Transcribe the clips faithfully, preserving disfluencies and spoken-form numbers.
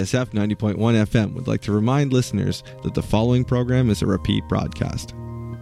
S F ninety point one F M would like to remind listeners that the following program is a repeat broadcast.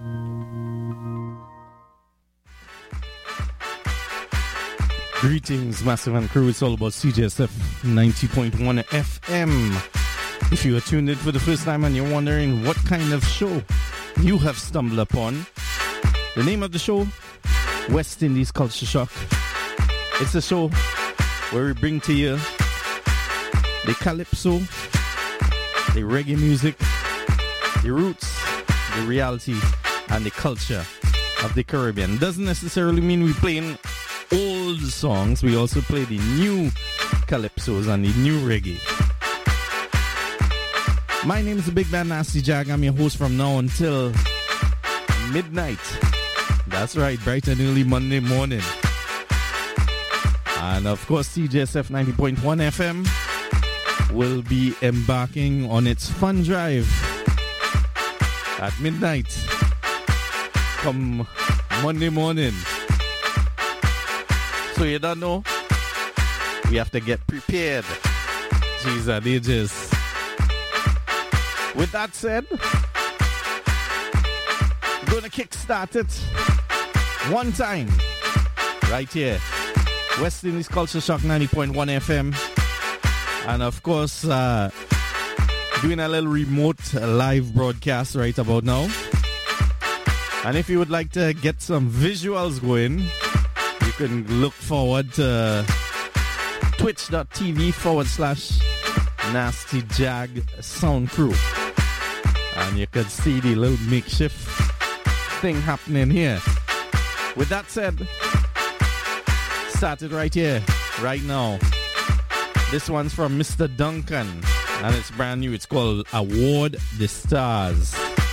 Greetings, Massive and crew. It's all about C J S F ninety point one F M. If you are tuned in for the first time and you're wondering what kind of show you have stumbled upon, the name of the show, West Indies Culture Shock. It's a show where we bring to you the calypso, the reggae music, the roots, the reality, and the culture of the Caribbean. Doesn't necessarily mean we're playing old songs. We also play the new calypsos and the new reggae. My name is the Big Bad Nasty Jag. I'm your host from now until midnight. That's right, bright and early Monday morning. And of course, C J S F ninety point one F M will be embarking on its fun drive at midnight come Monday morning. So you don't know, we have to get prepared. Jeez and ages. With that said, I'm gonna kickstart it one time right here, West Indies Culture Shock ninety point one F M, and of course uh, doing a little remote live broadcast right about now. And if you would like to get some visuals going, you can look forward to twitch.tv forward slash Nasty Jag Sound Crew. And you can see the little makeshift thing happening here. With that said, started right here, right now. This one's from Mister Duncan, and it's brand new. It's called Award the Stars.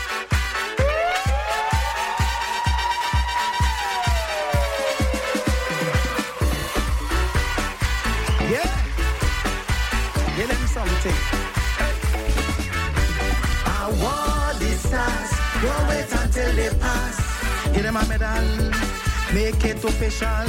Yeah, give them something. Award the stars, don't wait until they pass. Give them a medal, make it official.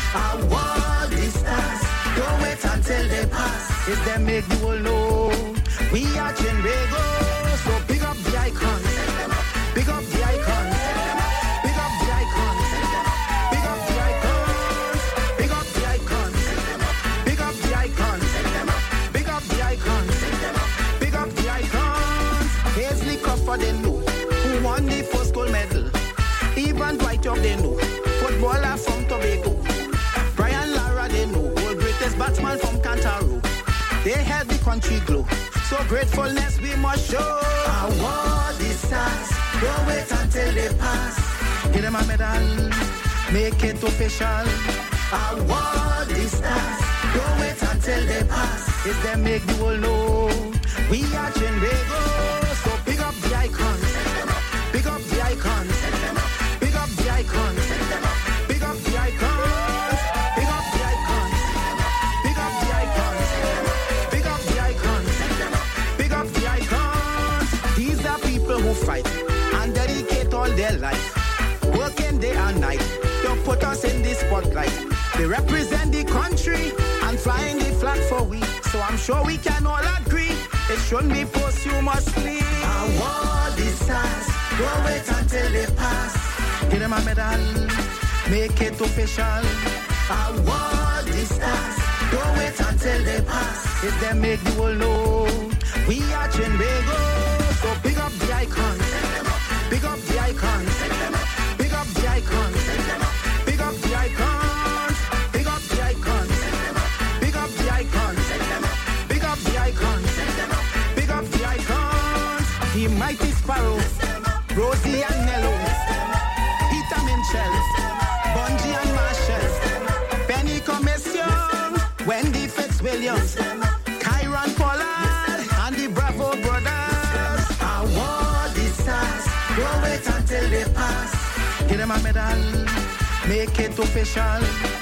Award the stars, don't wait until they pass. If they make you all know, we are Chinrego. So big up the icons, big up the icons, big up the icons, big up the icons, big up the icons, big up the icons, big up the icons, big up the icons. Paisley Crawford they know who won the first gold medal. Even Dwight Young they know, footballer from Tobago. Brian Lara they know, world greatest batsman from Cantaro. They help the country glow, so gratefulness we must show. Award the stars, don't wait until they pass. Give them a medal, make it official. Award the stars, don't wait until they pass. If they make you all know, we are Chinrego. So big up the icons, big up the icons, big up the icons, big up the icons, big up the icons, big up the icons, big up the icons, big up the icons. These are people who fight and dedicate all their life, working day and night to put us in the spotlight. They represent the country and flying the flag for we. So I'm sure we can all agree it shouldn't be posthumously. Award the stars, don't wait until they pass. Give them a medal, make it official. Award the stars, don't wait until they pass. If they make you all know, we are Chinrego. So big up the icons, big up the icons, big up the icons, big up the icons, big up the icons, big up the icons, big up the icons, big up the icons. The mighty Sparrow, Rosie and Nello, Peter Minchell, Bungie and Marshall, Benny Commission, Wendy Fitzwilliams, Kyron Pollard, and the Bravo Brothers. Award the stars, don't wait until they pass. Give them a medal, make it official.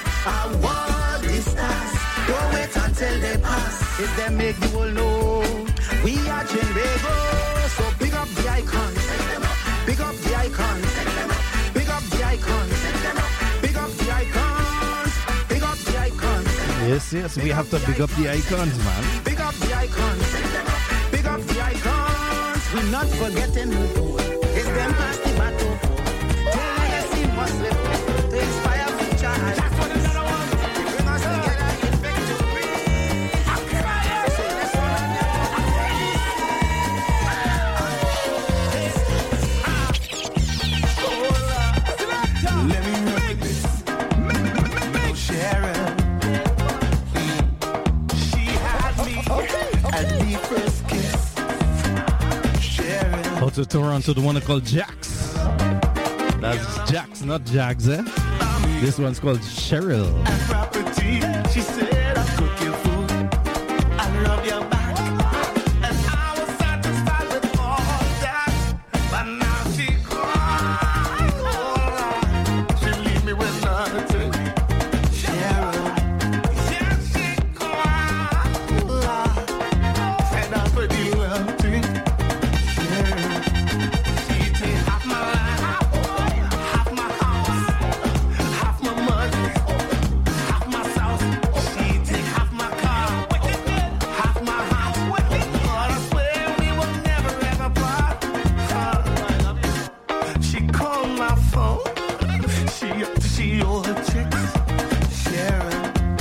Award the stars, don't wait until they pass. If they make you all know, we are Chinrego. So big up the icons, big up the icons, big up the icons, big up the icons, big up the icons. Yes, yes, we have to big up the icons, man. Big up the icons, not forgetting the door. It's them past the battle. Till legacy must live to inspire future. That's what another one. Bring us together in victory. I cry. Say this one and never. Let me run with this. Cheryl. She had me at the first kiss. Cheryl. Out of Toronto, the one called Jax. That's Jax, not Jags, eh? This one's called Cheryl. And property, she said, I'll cook your food, I'll rub your back, and I was satisfied with all that. But now she cried, oh, she leave me with nothing. Cheryl, yeah, she cried, oh, fed up with the love thing. Cheryl, she take half my life, half my house, half my money, half my house. She take half my car, half my house. But I swear we will never ever part. She called my phone. She she all her checks. Sharon,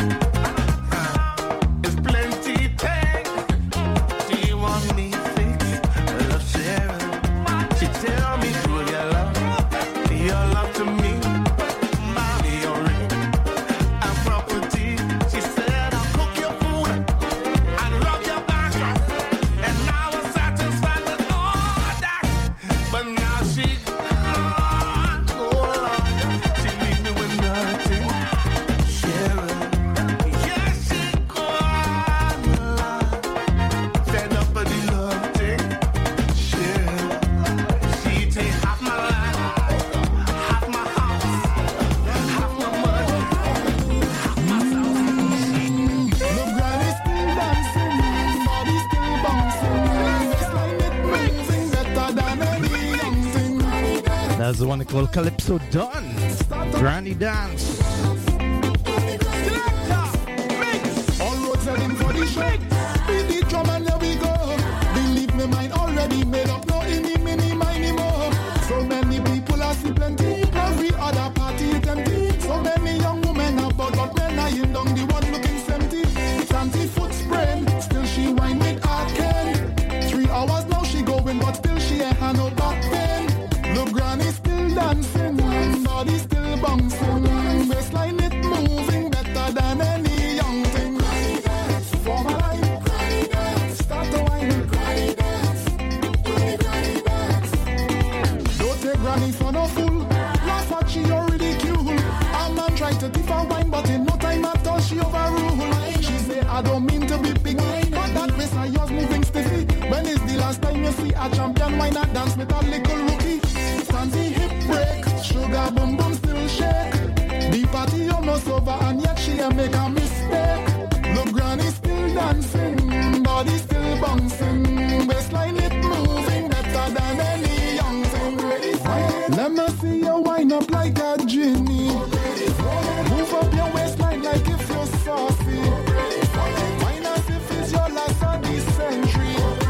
it's plenty thing. Do you want me fixed? I love Sharon. She tell me do your love, your love to me. Mommy, your ring and property. She said I'll cook your food and rub your back, and I was satisfied with all that. But now she gone, oh Lord, she leave me with nothing. Sharon, yeah, she gone, Lord, fed up with the love thing. Sharon, she take half my life, half my house, half my money, half my house. Love granny still dancing, body still bouncing, waistline it moving better than any young thing. That's the one called Calypso Dawn. Granny Dance. All roads heading for the show. Beat the drum and there we go. Believe me, mine already made up. No any mini miny more. So many people are see plenty. Every other party is empty. So many young women about, but men are in down the one looking empty. Santi foot sprain. Still she whine with her Ken. Three hours now she going, but still she ain't had no back pain. Look, granny still dancing, body still bouncing, waistline it moving better than any young thing. For my life, start to whine, don't take granny for no fool. Laugh at she or ridicule. A man try to tip her wine, but in no time at all she overrule. She say I don't mean to be big, but that waist of yours moving stiffy. When is the last time you see a champion wine and dance with a little rookie? Fancy hip break, sugar boom boom still shake. The party almost over and yet she a make a mistake. Look, granny still dancing, body still bouncing, waistline it moving better than any young thing. Let me see you wind up like a genie. Move up your waistline like if you're saucy. Wind as if it's your last of the century.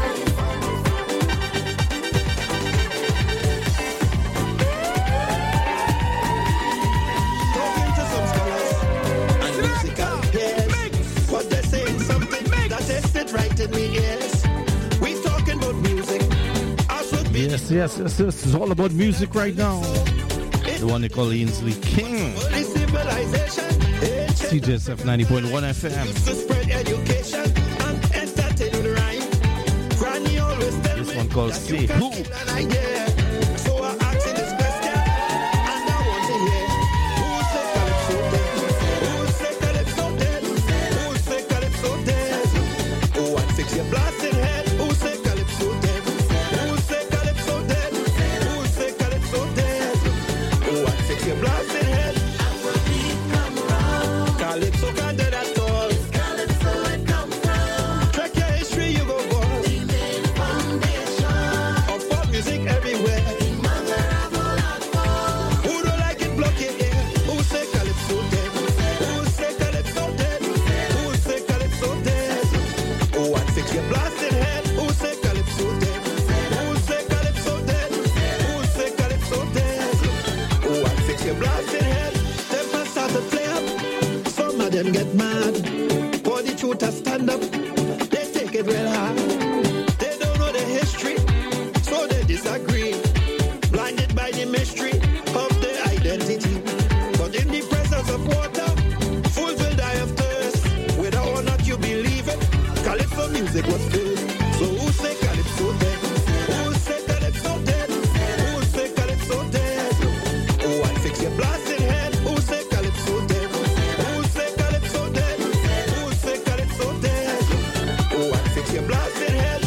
Talking to some scholars and musical peers, but they're saying something that tasted right in me ears. We talking about music, us would be Yes, yes, yes, yes. It's all about music right now. The one they call Ainsley King. the civilization. C J S F ninety point one F M. To spread education and entertain rhyme. Granny always tell This me one called that Say you can Who. kill an idea. So I ask you this question, and I want to hear who say Calypso dead? Who say Calypso dead? Who say Calypso dead? Who want fix your blasted head? Who say Calypso dead? Who say Calypso dead? Who say Calypso dead? Who want fix your blasted head? Calypso can't dead at all. Track your history, you go go. Of folk music everywhere. Who don't like it, block your ear. Who say Calypso dead? Who say Calypso dead? Who say Calypso dead? Who want fix your blasted head? Who say Calypso dead? Who say get real high. They don't know the history, so they disagree. Blinded by the mystery of their identity. But in the presence of water, fools will die of thirst. Whether or not you believe it, Calypso music was first. So who say Calypso dead? Who say Calypso dead? Who say Calypso dead? Oh, I fix your blasted head. Who say Calypso dead? Who say Calypso dead? Who say Calypso dead? Oh, I fix your blasted head.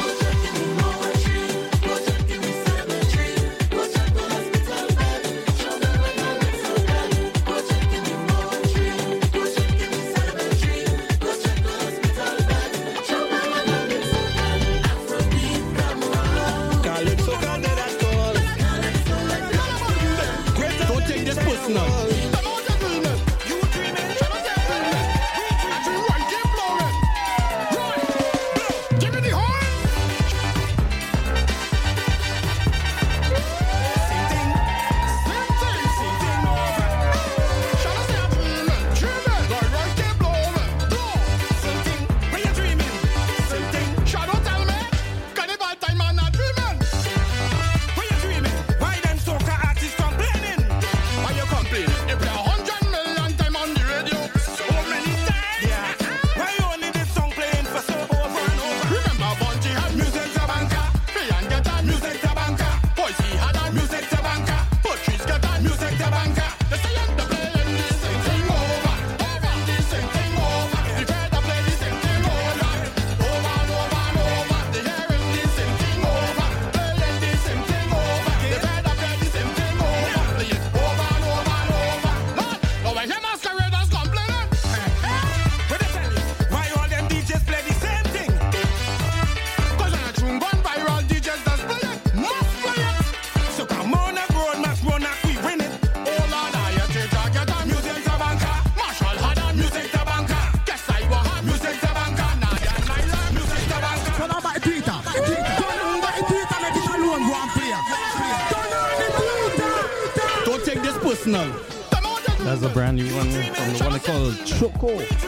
That's a brand new one from the one called Choco,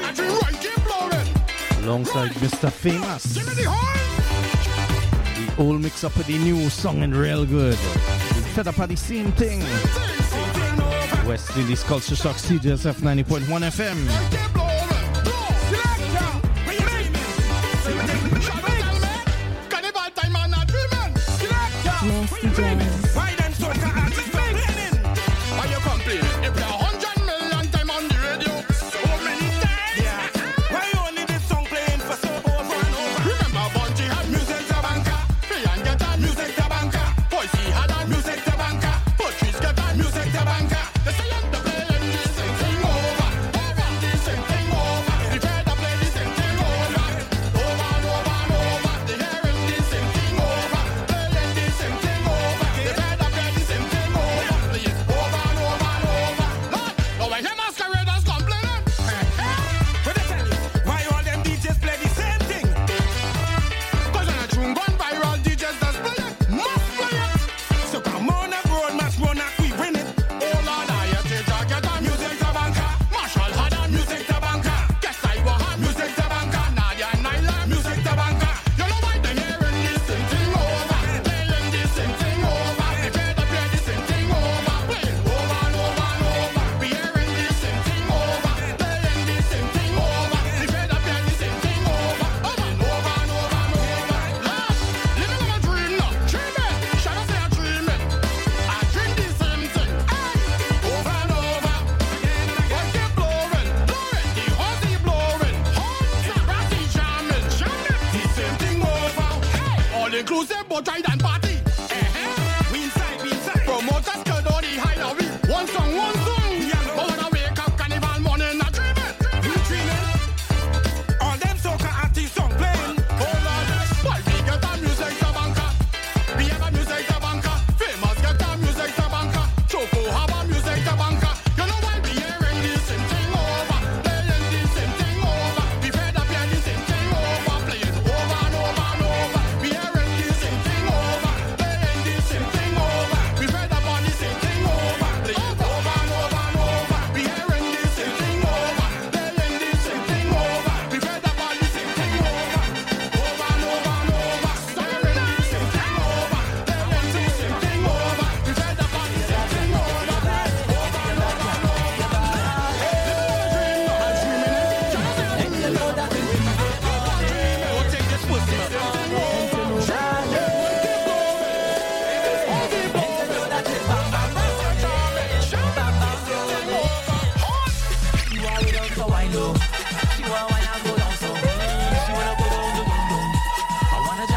alongside Mister Famous. The old mix up with the new song and real good. We fed up at the same thing. West Indies Culture Shock, C J S F ninety point one F M. Nasty Jazz. Over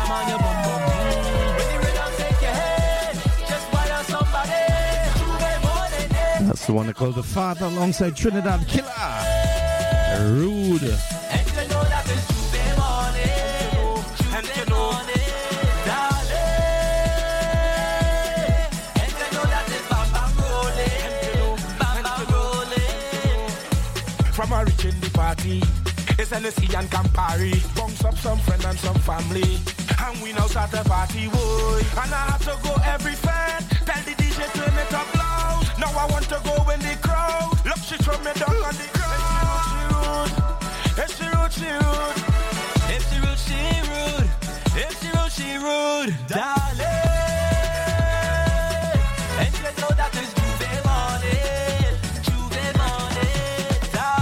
jam on your bum bum. When the rhythm take your head, just fire somebody. That's the one they call The Father alongside Trinidad Killer. Rude. And you know that it's Tuesday morning, Tuesday morning, darling. And you know that it's bam bam rolling, bam bam rolling. From a rich in the party, it's Hennessy and Campari. Bunks up some friend and some family, and we now start a party, boy. And I have to go every fan, tell the D J turn it up loud. Now I want to go in the crowd. Look, she throw me down on the ground. If she rude, she rude. If she rude, she rude. If she rude, she rude, darling. And you know that it's Tuesday morning, Tuesday morning,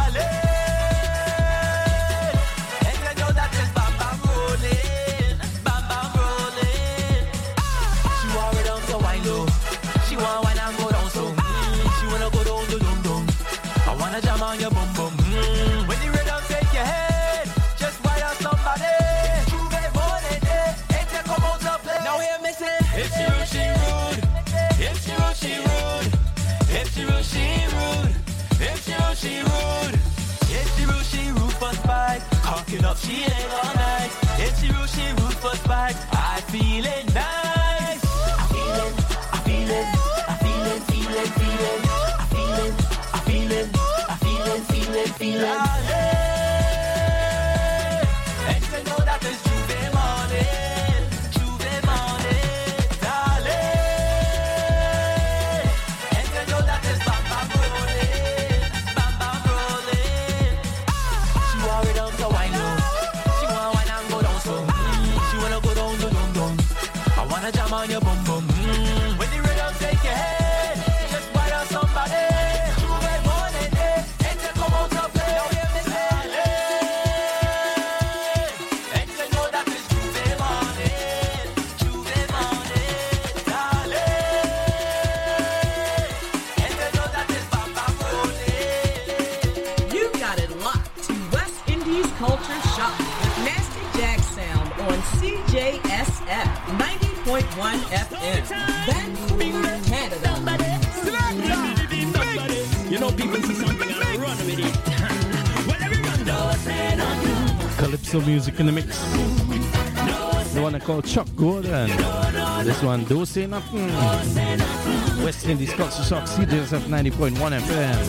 darling. And you know that it's bam bam rolling, bam bam rolling. She want it down so wine low. She want wine and go down so. Mm, she wanna go down to dum dum. I wanna jam on your bum bum. Mm, when the rhythm take your head, just fire somebody. Tuesday morning, eh, and you come out to play. Now hear me say, if she rude, she rude. If she rude, she rude. If she rude, she rude. If she rude, she rude. If she rude, she rude for spite. Cocking up, she ain't all night. If she rude, she rude for spite. I feel it nice. I feel it, I feel it, I feel it, feel it, feel it. I feel it, I feel it, I feel it, feel it, feel it. And you know that it's Tuesday morning, Tuesday morning, darling. And you know that it's bam bam rolling, bam bam rolling. She want it down so wine low. She want wine and go down so. Mm, she wanna go down to dum dum. I wanna jam on your bum bum. Mm, when the rhythm take your head, just fire somebody. Tuesday morning, eh, and you come out to play. Now hear me say, and you know that it's Tuesday morning, Tuesday morning, darling. And you know that it's bam bam rolling. You got it locked to West Indies Culture Shock with Nasty Jack Sound on C J S F ninety point one F M, Vancouver, Canada. You know people see something and run with it. Well, everyone knows say nothing. Calypso music in the mix. The one I call Chuck Gordon. This one, Don't Say Nothing. West Indies Culture Shock, C J S F ninety point one F M.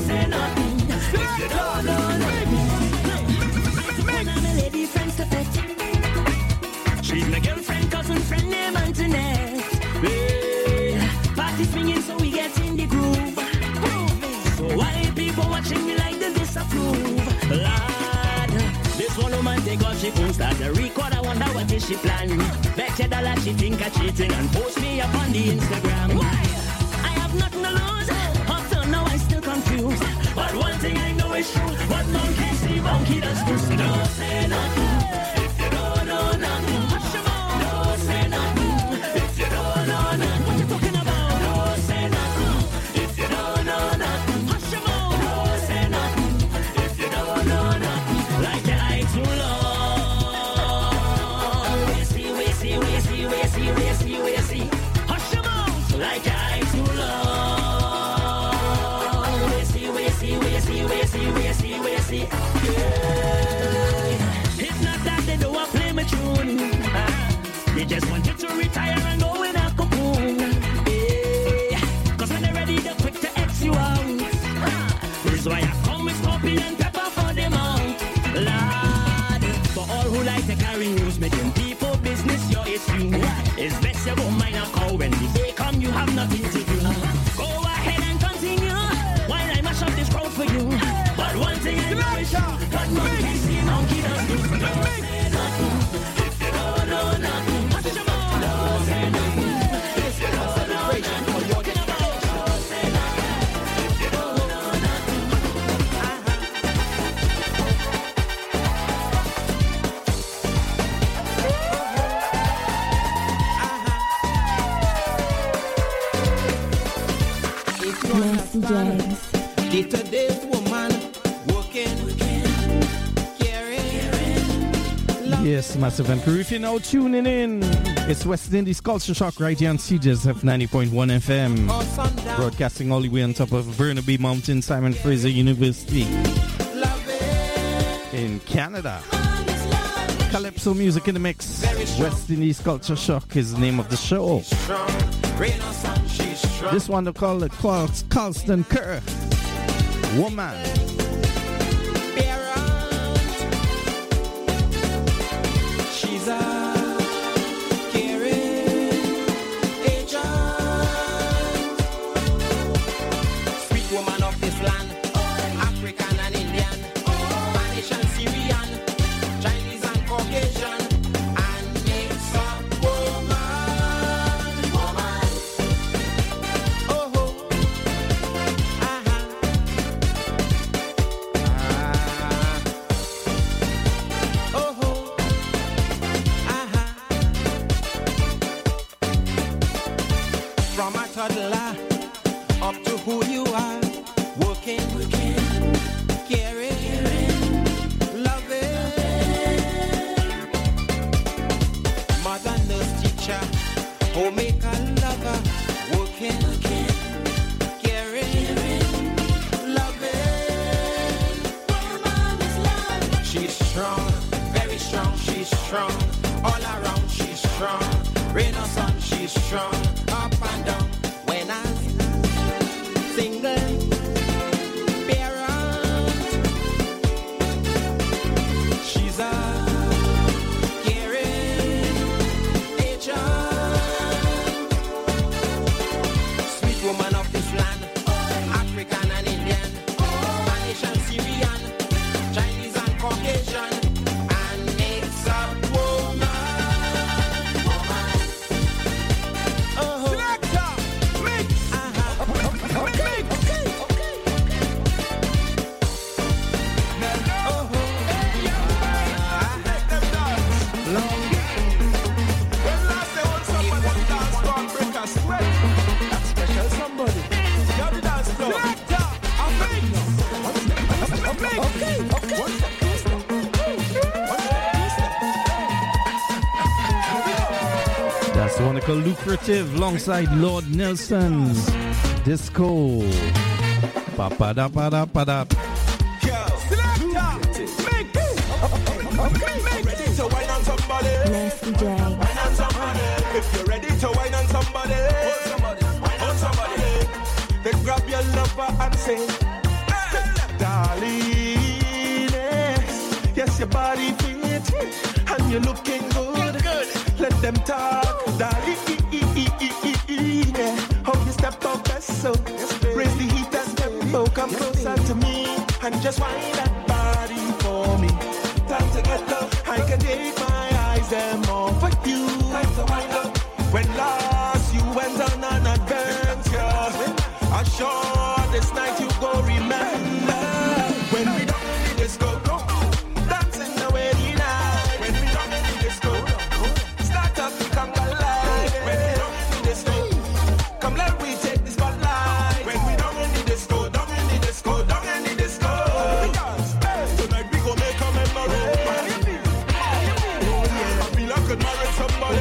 She's my girlfriend, cousin, friend named Antoinette. Hey, party swinging so we get in the groove. So why people watching me like they disapprove? Lord, this one woman take off she phone start a record. I wonder what is she planning. Bet you dollar she think I cheating and post me up on the Instagram. Why? I have nothing to lose. Up till now I still confused. But one thing I know is true. What monkey see, monkey does do. So don't say nothing if you don't know nothing. Hush your mouth. Don't say nothing if you don't know nothing. What you talking about? Don't say nothing if you don't know nothing. Hush your mouth. Don't say nothing if you don't know nothing. Like your eye too long. We see, we see, we see, we see, we see, we see. Hush your mouth. Like your eye too long. We see, we see, we see, we see, we see, we see. Yeah. It's not that they don't want to play my tune. Ah, they just want you to retire and go in a cocoon. Yeah. Cause when they're ready, they're quick to X you out. Ah, this is why I come with scorpion and pepper for them out. Lord, for all who like to carry news, making people business your issue. It's best you go mind a cow when the day come, you have nothing to do. Go ahead and continue while I mash up this crowd for you. But one thing I know is what monkey see, monkey does do. Don't say nothing if you don't know nothing. Hush your mouth. Don't say nothing if you don't know nothing. What you talking about? Don't say nothing if you don't know nothing. Nasty Jags. The today's woman working, caring, Yes, Massive and crew, if you're now tuning in, it's West Indies Culture Shock right here on C J S F ninety point one F M. Broadcasting all the way on top of Burnaby Mountain, Simon Fraser University in Canada. Calypso music in the mix. West Indies Culture Shock is the name of the show. This one they call it Carlston Kerr. Woman. Lucrative alongside Lord Nelson's Disco. Pa pa da pa da pa da. Nasty J. If you're ready to wine on somebody, hold somebody, hold somebody, then grab your lover and say, hey, darling, yes, your body fit and you're looking good. Let them talk, darling. How you step out best, so raise the heat and tempo. Come closer to me and just wind that body for me. Time to get low. I can take my eyes them off of you. Time to wind up. When last you went on an adventure, I'm sure this night you go remember. When we don't in the disco, dancing the way the night. When we don't in the disco, start up, come alive. When we don't in the disco, come let we take the spotlight. When we don't in the disco, don't in the disco, don't in the disco. Tonight we gon' make a memory. I feel I could marry somebody.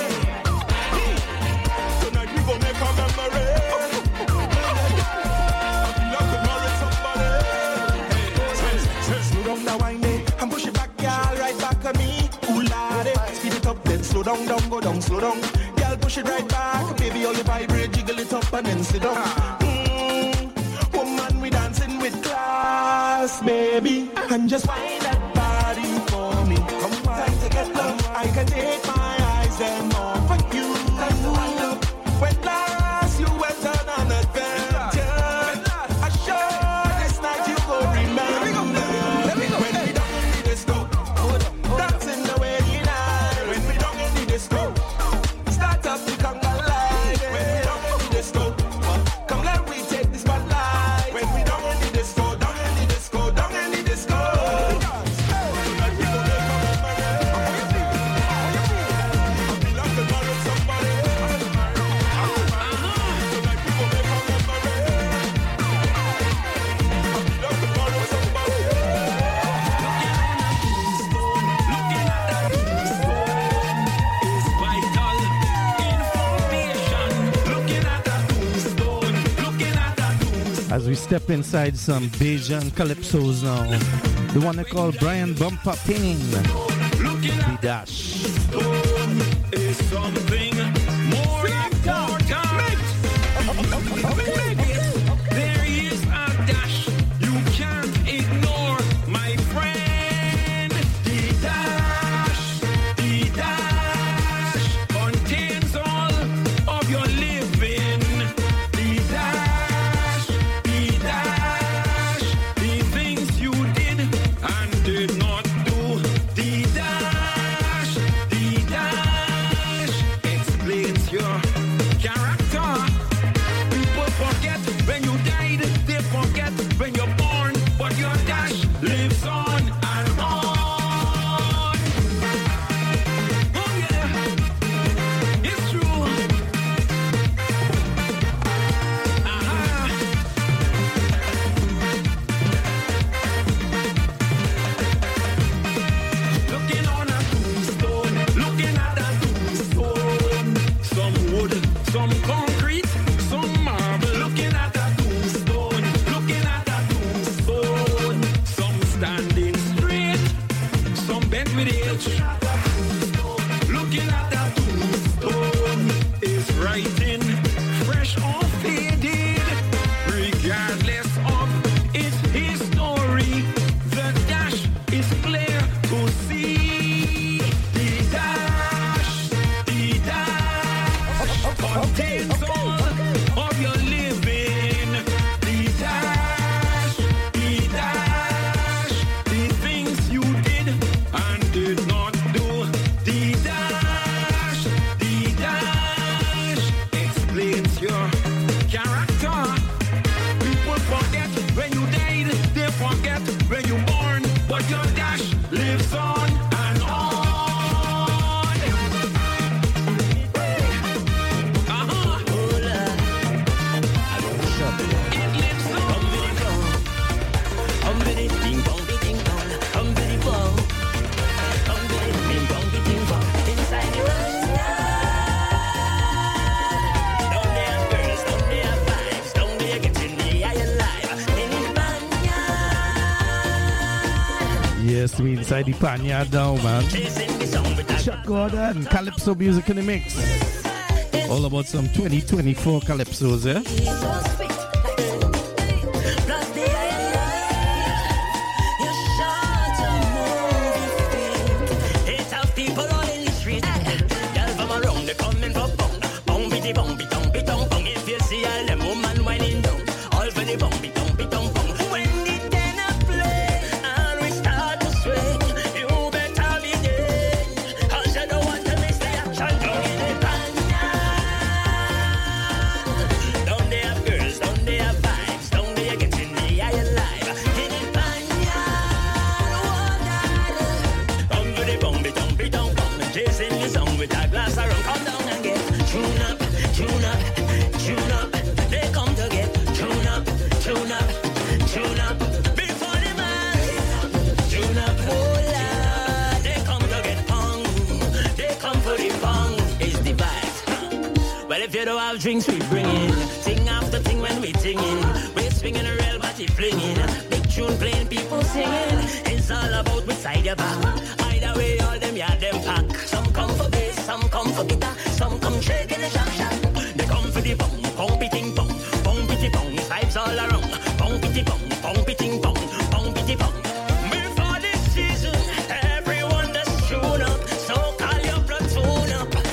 Tonight we gon' make a memory. I feel I could marry somebody. Slow down now, wine it and push it back, girl, right back at me. Ooh, lad, speed it up, then slow down, down, go down, slow down. Girl, push it right back, baby, all you vibrate, jiggle it up and then sit down. Mm, woman, we dancing with class, baby, and just wind that body for me. Come on, time to get low. I can take my eyes them off of you. Time to wind up. When last you went on an adventure, I sure this night you go remember. When we don't in the disco, dancing the way you like. When we don't in the disco, start up the conga line. When we don't in the disco, come let we take the spotlight. When we don't in the disco, down in the disco, down in the disco. as we step inside some Bajan calypsos now. The one they call Brian Bumper Ping. The Dash. Is something more important. There is a dash you can't ignore, my friend. The dash, the dash contains all of your living. The dash, the dash, the things you did and did not do. The dash, the dash explains your character. People forget when you died, they forget when you're born, but your dash lives on and on. Oh yeah, it's true. Aha. Looking on a tombstone, looking at a tombstone. Some wood, some concrete, some marble. Looking at a tombstone, looking at a tombstone. Some standing straight, some bent with age. Looking at a tombstone is writing fresh or faded, regardless of its history. The dash is clear to see. The dash, the dash contains all of your living. The dash, the dash, the things you did and did not do. The dash, the dash explains your character. People forget when you died, they forget when you born, but your dash lives on and on. Uh-huh. It lives on. Yes, we inside the Panya now, man. Chuck Gordon, Calypso music in the mix. All about some twenty twenty-four Calypsos, eh? Drinks we bring in, thing after thing when we singing, we swinging a real body flinging, big tune playing, people singing. It's all about which side you back. Either way, all them yeah them pack. Some come for bass, some come for guitar, some come shake